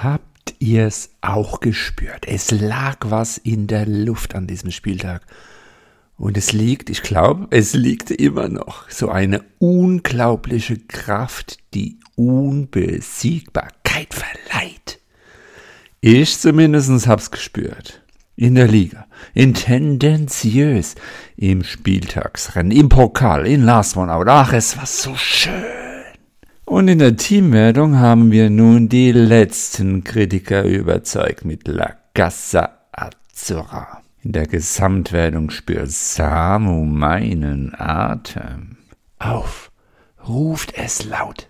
Habt ihr es auch gespürt? Es lag was in der Luft an diesem Spieltag. Und ich glaube, es liegt immer noch so eine unglaubliche Kraft, die Unbesiegbarkeit verleiht. Ich zumindest hab's gespürt. In der Liga, in tendenziös, im Spieltagsrennen, im Pokal, in Last One Out. Ach, es war so schön. Und in der Teamwertung haben wir nun die letzten Kritiker überzeugt mit La Casa Azzurra. In der Gesamtwertung spürt Samu meinen Atem. Auf, ruft es laut.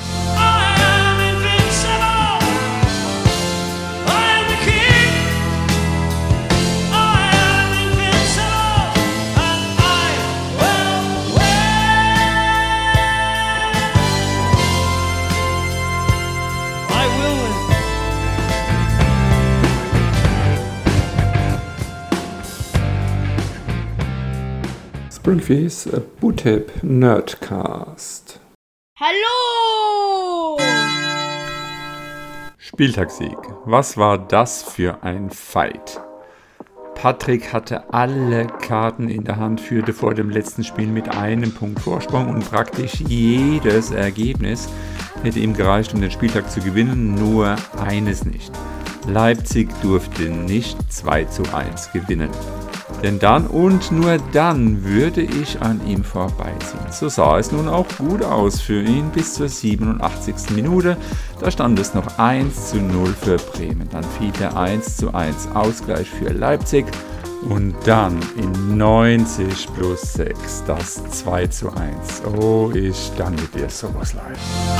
Springfields Bootip Nerdcast. Hallo! Spieltagssieg. Was war das für ein Fight? Patrick hatte alle Karten in der Hand, führte vor dem letzten Spiel mit einem Punkt Vorsprung und praktisch jedes Ergebnis hätte ihm gereicht, um den Spieltag zu gewinnen, nur eines nicht. Leipzig durfte nicht 2:1 gewinnen. Denn dann und nur dann würde ich an ihm vorbeiziehen. So sah es nun auch gut aus für ihn bis zur 87. Minute. Da stand es noch 1:0 für Bremen. Dann fiel der 1:1 Ausgleich für Leipzig. Und dann in 90 plus 6 das 2:1. Oh, ich danke dir sowas leid.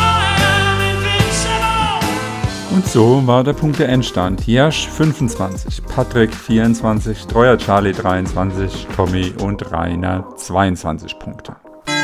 Und so war der Punkte-Endstand. Jasch 25, Patrick 24, Treuer Charlie 23, Tommy und Rainer 22 Punkte.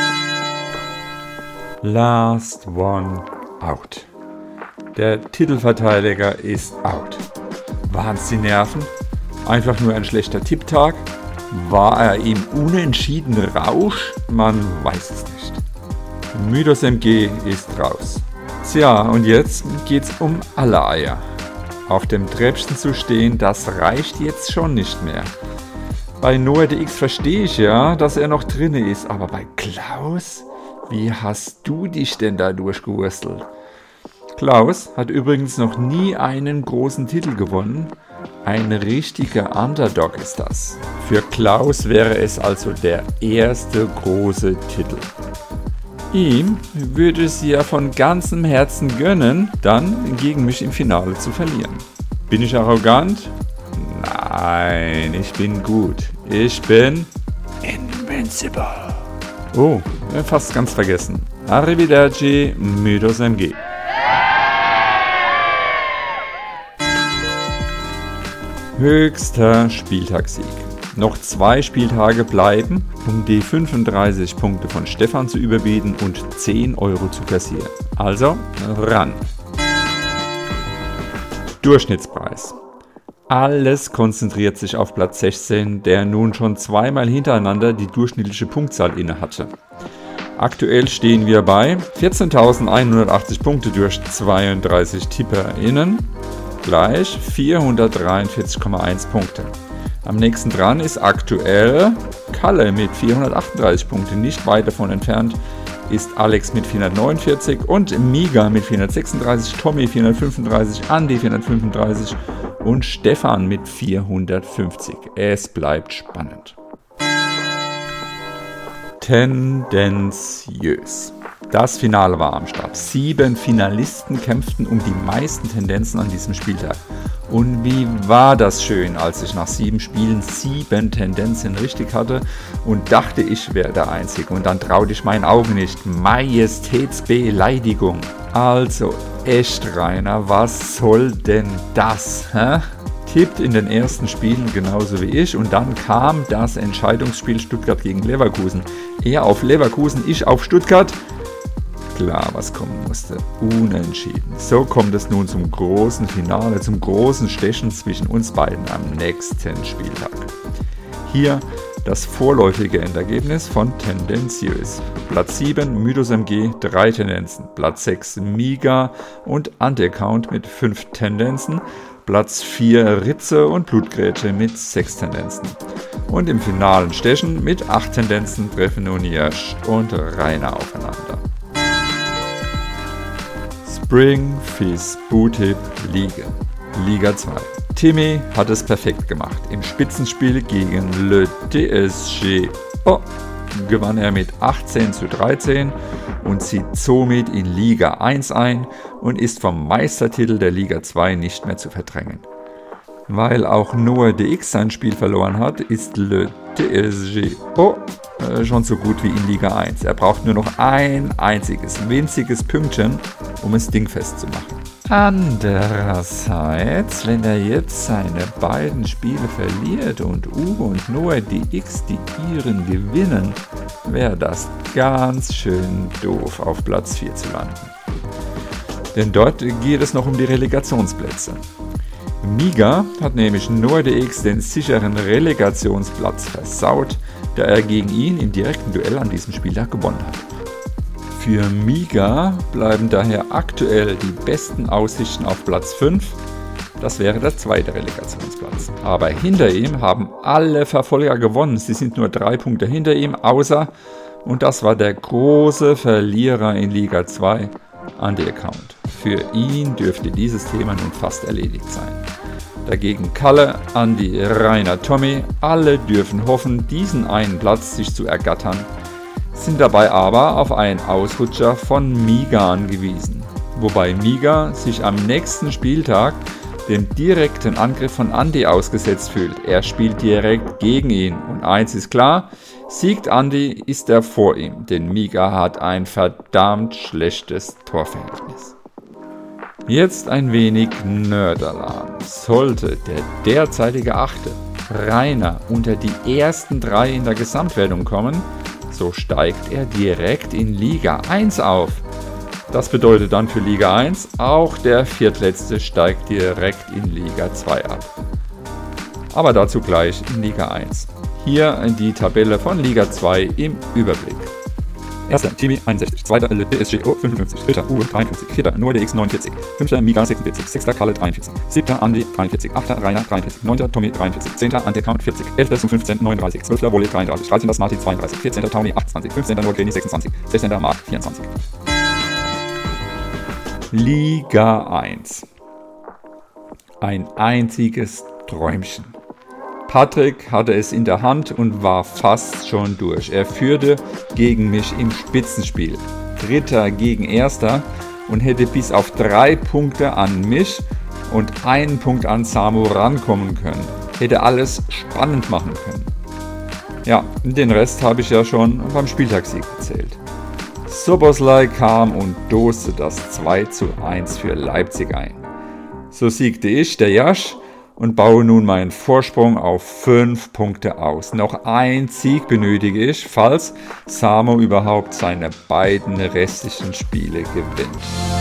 Last one out. Der Titelverteidiger ist out. Waren es die Nerven? Einfach nur ein schlechter Tipptag? War er im unentschiedenen Rausch? Man weiß es nicht. Mythos MG ist raus. Tja, und jetzt geht's um alle Eier. Auf dem Treppchen zu stehen, das reicht jetzt schon nicht mehr. Bei NoahDX verstehe ich ja, dass er noch drinne ist, aber bei Klaus? Wie hast du dich denn da durchgewurstelt? Klaus hat übrigens noch nie einen großen Titel gewonnen. Ein richtiger Underdog ist das. Für Klaus wäre es also der erste große Titel. Ihm würde es ja von ganzem Herzen gönnen, dann gegen mich im Finale zu verlieren. Bin ich arrogant? Nein, ich bin gut. Ich bin invincible. Oh, fast ganz vergessen. Arrivederci, Mythos MG. Höchster Spieltagssieg. Noch 2 Spieltage bleiben, um die 35 Punkte von Stefan zu überbieten und 10 Euro zu kassieren. Also ran. Durchschnittspreis. Alles konzentriert sich auf Platz 16, der nun schon 2-mal hintereinander die durchschnittliche Punktzahl inne hatte. Aktuell stehen wir bei 14.180 Punkte durch 32 TipperInnen, gleich 443,1 Punkte. Am nächsten dran ist aktuell Kalle mit 438 Punkten. Nicht weit davon entfernt ist Alex mit 449 und Miga mit 436, Tommy 435, Andi 435 und Stefan mit 450. Es bleibt spannend. Tendenziös. Das Finale war am Start. 7 Finalisten kämpften um die meisten Tendenzen an diesem Spieltag. Und wie war das schön, als ich nach 7 Spielen 7 Tendenzen richtig hatte und dachte, ich wäre der Einzige. Und dann traute ich meinen Augen nicht. Majestätsbeleidigung. Also, echt, Rainer, was soll denn das? Hä? Tippt in den ersten Spielen genauso wie ich und dann kam das Entscheidungsspiel Stuttgart gegen Leverkusen. Er auf Leverkusen, ich auf Stuttgart. Klar, was kommen musste. Unentschieden. So kommt es nun zum großen Finale, zum großen Stechen zwischen uns beiden am nächsten Spieltag. Hier Das vorläufige Endergebnis von tendenziös. Platz 7 Mythos MG 3 Tendenzen, Platz 6 Miga und Anti-Account mit 5 Tendenzen, Platz 4 Ritze und Blutgrätsche mit 6 Tendenzen. Und im finalen Stechen mit 8 Tendenzen treffen nun Jasch und Rainer aufeinander. Spring Fizz Bootip Liga 2. Timmy hat es perfekt gemacht. Im Spitzenspiel gegen Le DSG gewann er mit 18:13 und zieht somit in Liga 1 ein und ist vom Meistertitel der Liga 2 nicht mehr zu verdrängen. Weil auch Noah DX sein Spiel verloren hat, ist Le DSG schon so gut wie in Liga 1. Er braucht nur noch ein einziges, winziges Pünktchen, um es dingfest zu machen. Andererseits, wenn er jetzt seine beiden Spiele verliert und Uwe und Noah DX die ihren gewinnen, wäre das ganz schön doof, auf Platz 4 zu landen. Denn dort geht es noch um die Relegationsplätze. Miga hat nämlich Noah DX den sicheren Relegationsplatz versaut, da er gegen ihn im direkten Duell an diesem Spieltag gewonnen hat. Für Miga bleiben daher aktuell die besten Aussichten auf Platz 5, das wäre der zweite Relegationsplatz. Aber hinter ihm haben alle Verfolger gewonnen, sie sind nur 3 Punkte hinter ihm, außer, und das war der große Verlierer in Liga 2, Anti-Account. Für ihn dürfte dieses Thema nun fast erledigt sein. Dagegen Kalle, Andi, Rainer, Tommy, alle dürfen hoffen, diesen einen Platz sich zu ergattern, sind dabei aber auf einen Ausrutscher von Miga angewiesen. Wobei Miga sich am nächsten Spieltag dem direkten Angriff von Andi ausgesetzt fühlt. Er spielt direkt gegen ihn und eins ist klar, siegt Andi, ist er vor ihm, denn Miga hat ein verdammt schlechtes Torverhältnis. Jetzt ein wenig Nerdalarm. Sollte der derzeitige 8. Rainer unter die ersten 3 in der Gesamtwertung kommen, so steigt er direkt in Liga 1 auf. Das bedeutet dann für Liga 1, auch der viertletzte steigt direkt in Liga 2 ab. Aber dazu gleich in Liga 1. Hier die Tabelle von Liga 2 im Überblick. 1. Timmy 61, 2. DSG 55, 3. Uwe 53, 4. Noah DX 49, 5. Miga 46, 6. Kalle 43, 7. Andi 43, 8. Rainer 43, 9. Tommy 43, 10. Anti-Account 40, 11. 15. 39, 12. Wolle 33, 13. Martin 32, 14. Tony 28, 15. Nordgeni 26, 16. Mark 24. Liga 1. Ein einziges Träumchen. Patrick hatte es in der Hand und war fast schon durch. Er führte gegen mich im Spitzenspiel. 3. gegen 1. und hätte bis auf 3 Punkte an mich und 1 Punkt an Samu rankommen können. Hätte alles spannend machen können. Ja, den Rest habe ich ja schon beim Spieltagssieg erzählt. Soboslai kam und doste das 2:1 für Leipzig ein. So siegte ich, der Jasch, und baue nun meinen Vorsprung auf 5 Punkte aus. Noch ein Sieg benötige ich, falls Samo überhaupt seine beiden restlichen Spiele gewinnt.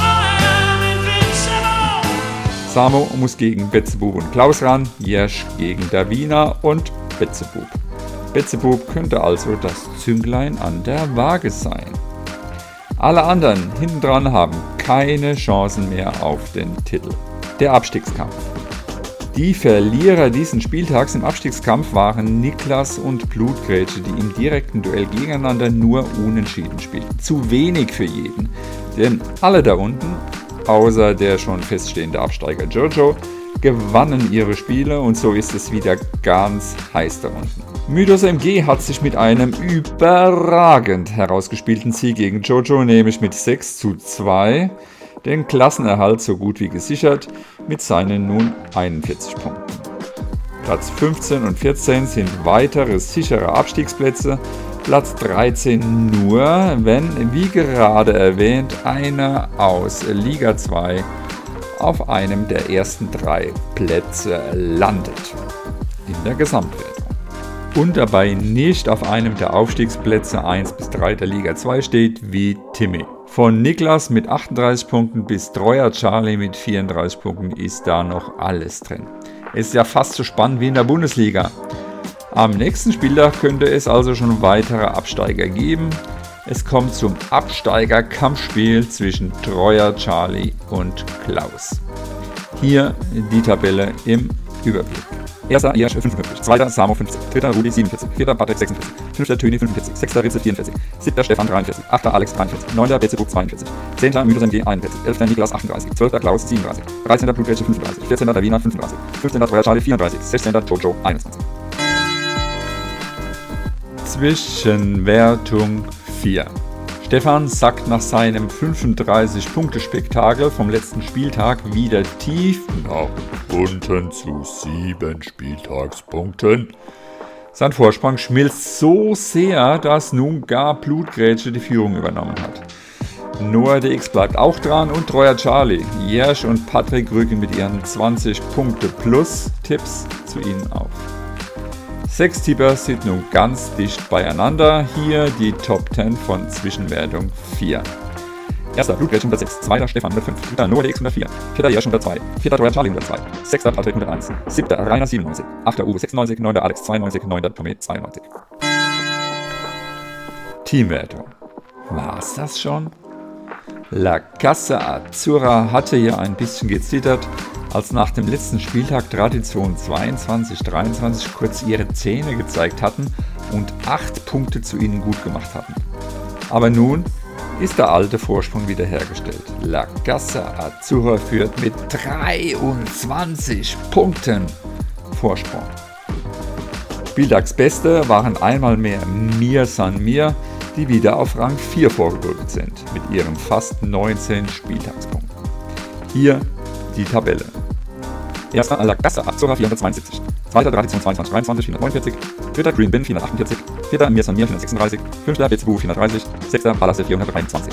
Samo muss gegen Betzebub und Klaus ran, Jersch gegen Davina und Betzebub. Betzebub könnte also das Zünglein an der Waage sein. Alle anderen hintendran haben keine Chancen mehr auf den Titel. Der Abstiegskampf. Die Verlierer diesen Spieltags im Abstiegskampf waren Niklas und Blutgrätsche, die im direkten Duell gegeneinander nur unentschieden spielten. Zu wenig für jeden, denn alle da unten, außer der schon feststehende Absteiger Jojo, gewannen ihre Spiele und so ist es wieder ganz heiß da unten. Mythos MG hat sich mit einem überragend herausgespielten Sieg gegen Jojo, nämlich mit 6:2, den Klassenerhalt so gut wie gesichert mit seinen nun 41 Punkten. Platz 15 und 14 sind weitere sichere Abstiegsplätze, Platz 13 nur, wenn, wie gerade erwähnt, einer aus Liga 2 auf einem der ersten 3 Plätze landet in der Gesamtwertung und dabei nicht auf einem der Aufstiegsplätze 1 bis 3 der Liga 2 steht wie Timmy. Von Niklas mit 38 Punkten bis Treuer Charlie mit 34 Punkten ist da noch alles drin. Es ist ja fast so spannend wie in der Bundesliga. Am nächsten Spieltag könnte es also schon weitere Absteiger geben. Es kommt zum Absteiger-Kampfspiel zwischen Treuer Charlie und Klaus. Hier die Tabelle im Überblick. 1. Jersch 55, 2. Samo 50, 3. Rudi 47, 4. Patrick 46, 5. Töni 45, 6. Ritze 44, 7. Stefan 43, 8. Alex 43, 9. Betzebub 42, 10. Mythos MG 41, 11. Niklas 38, 12. Klaus 37, 13. Blutgrätsche 35, 14. Davina 35, 15. Treuer Charlie 34, 16. Jojo 21. Zwischenwertung 4. Stefan sackt nach seinem 35-Punkte-Spektakel vom letzten Spieltag wieder tief nach unten zu 7 Spieltagspunkten. Sein Vorsprung schmilzt so sehr, dass nun gar Blutgrätsche die Führung übernommen hat. Noah DX bleibt auch dran und Treuer Charlie. Jersch und Patrick rücken mit ihren 20 Punkte plus Tipps zu ihnen auf. 6 Tipper sind nun ganz dicht beieinander. Hier die Top 10 von Zwischenwertung 4. 1. Blutgrätsche 106, 2. Stefan 105, 3. Noah DX 104, 4. Jersch 102, 4. Treuer Charlie 102, 6. Patrick 101, 7. Rainer 97, 8. Uwe 96, 9. Alex 92, 9. Tommy 92. Teamwertung. War's das schon? La Casa Azzurra hatte ja ein bisschen gezittert, als nach dem letzten Spieltag Tradition 22-23 kurz ihre Zähne gezeigt hatten und 8 Punkte zu ihnen gut gemacht hatten. Aber nun ist der alte Vorsprung wiederhergestellt. La Casa Azzurra führt mit 23 Punkten Vorsprung. Spieltagsbeste waren einmal mehr Mir San Mir, die wieder auf Rang 4 vorgerückt sind, mit ihren fast 19 Spieltagspunkten. Hier die Tabelle. 1. La Casa Azzurra 472, 2. Tradition 22-23 449, 3. Green Bin 448, 4. Mir San Mir 436, 5. Betzebub 430, 6. Palace 423.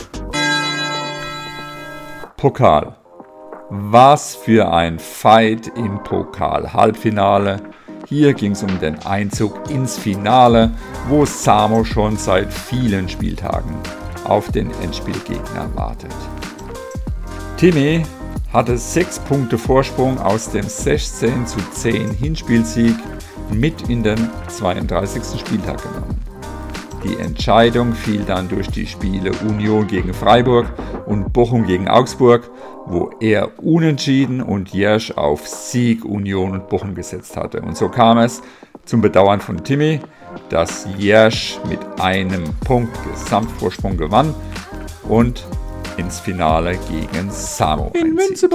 Pokal. Was für ein Fight im Pokal-Halbfinale. Hier ging es um den Einzug ins Finale, wo Samo schon seit vielen Spieltagen auf den Endspielgegner wartet. Timmy hatte 6 Punkte Vorsprung aus dem 16:10 Hinspielsieg mit in den 32. Spieltag genommen. Die Entscheidung fiel dann durch die Spiele Union gegen Freiburg und Bochum gegen Augsburg, wo er unentschieden und Jersch auf Sieg Union und Bochum gesetzt hatte. Und so kam es zum Bedauern von Timmy, dass Jersch mit einem Punkt Gesamtvorsprung gewann und ins Finale gegen Samo einzieht.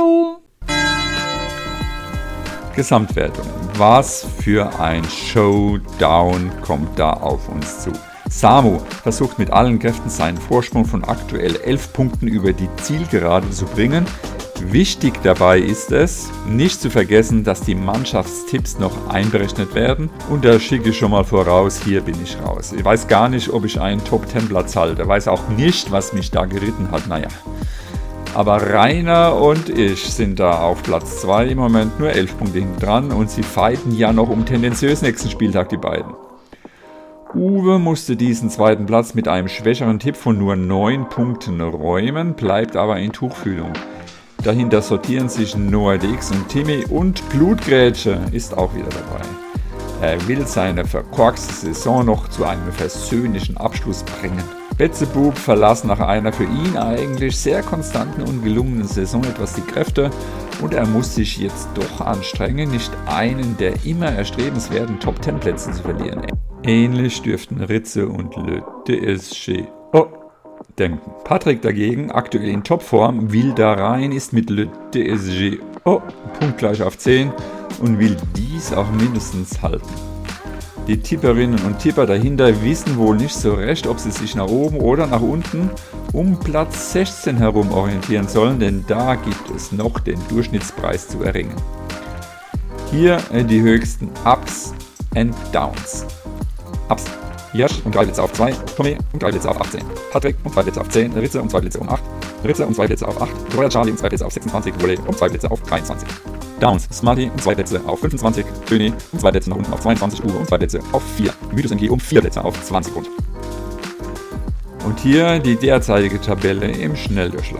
Gesamtwertung. Was für ein Showdown kommt da auf uns zu? Samo versucht mit allen Kräften seinen Vorsprung von aktuell 11 Punkten über die Zielgerade zu bringen. Wichtig dabei ist es, nicht zu vergessen, dass die Mannschaftstipps noch einberechnet werden. Und da schicke ich schon mal voraus, hier bin ich raus. Ich weiß gar nicht, ob ich einen Top-10-Platz halte. Weiß auch nicht, was mich da geritten hat. Naja. Aber Rainer und ich sind da auf Platz 2 im Moment nur 11 Punkte hinten dran und sie fighten ja noch um tendenziös nächsten Spieltag, die beiden. Uwe musste diesen zweiten Platz mit einem schwächeren Tipp von nur 9 Punkten räumen, bleibt aber in Tuchfühlung. Dahinter sortieren sich Noah DX und Timmy und Blutgrätsche ist auch wieder dabei. Er will seine verkorkste Saison noch zu einem versöhnlichen Abschluss bringen. Betzebub verlas nach einer für ihn eigentlich sehr konstanten und gelungenen Saison etwas die Kräfte und er muss sich jetzt doch anstrengen, nicht einen der immer erstrebenswerten Top-10-Plätze zu verlieren. Ähnlich dürften Ritze und Le DSG denken. Patrick dagegen, aktuell in Topform, will da rein, ist mit Le DSG punktgleich auf 10 und will dies auch mindestens halten. Die Tipperinnen und Tipper dahinter wissen wohl nicht so recht, ob sie sich nach oben oder nach unten um Platz 16 herum orientieren sollen, denn da gibt es noch den Durchschnittspreis zu erringen. Hier die höchsten Ups and Downs. Ups. Jersch um 3 Plätze auf 2, Tommy um 3 Plätze auf 18, Patrick um 2 Plätze auf 10, Ritze um 2 Plätze um 8, Ritze um 2 Plätze auf 8, Treuer Charlie um 2 Plätze auf 26, Wolle um 2 Plätze auf 23. Downs, Smarty um 2 Plätze auf 25, Töni um 2 Plätze nach unten auf 22, Uwe um 2 Plätze auf 4, Mythos MG um 4 Plätze auf 20 runter. Und hier die derzeitige Tabelle im Schnelldurchlauf.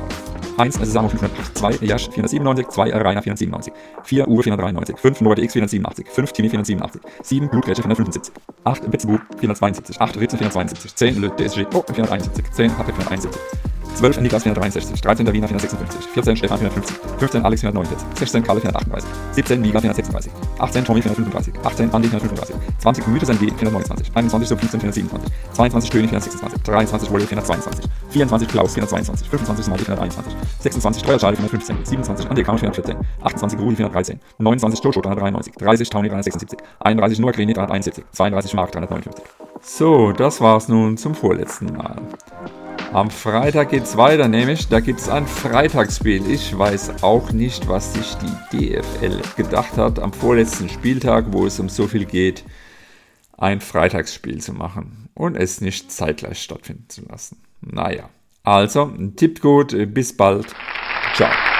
1 Samu 508, 2 Jasch 497, 2 Rainer 497, 4 Uwe 493, 5 Norbert X 487, 5 Timmy 487, 7 Blutgrätsche 475, 8 Betzebu 472, 8 Ritze 472, 10 Löt DSG 471, 10 Patrick 471, 12 Niklas 463, 13 Davina 456, 14 Stefan 450, 15 Alex 449, 16 Kalle 438, 17 Liga 436, 18 Tommy 435, 18 Andi 435, 20 Mythos NW 429, 21 so 15 427, 22 Stöhne 426, 23 Wolle 422, 24 Klaus 422, 25 Smolly 421, 26 Steuerschale 415, 27 Andi Count 414, 28 Rudi 413, 29 Jojo 393, 30 Tauni 376, 31 Noah Greni 371, 32 Mark 359. So, das war's nun zum vorletzten Mal. Am Freitag geht's weiter, nämlich da gibt's ein Freitagsspiel. Ich weiß auch nicht, was sich die DFL gedacht hat, am vorletzten Spieltag, wo es um so viel geht, ein Freitagsspiel zu machen und es nicht zeitgleich stattfinden zu lassen. Naja, also, tippt gut, bis bald, ciao.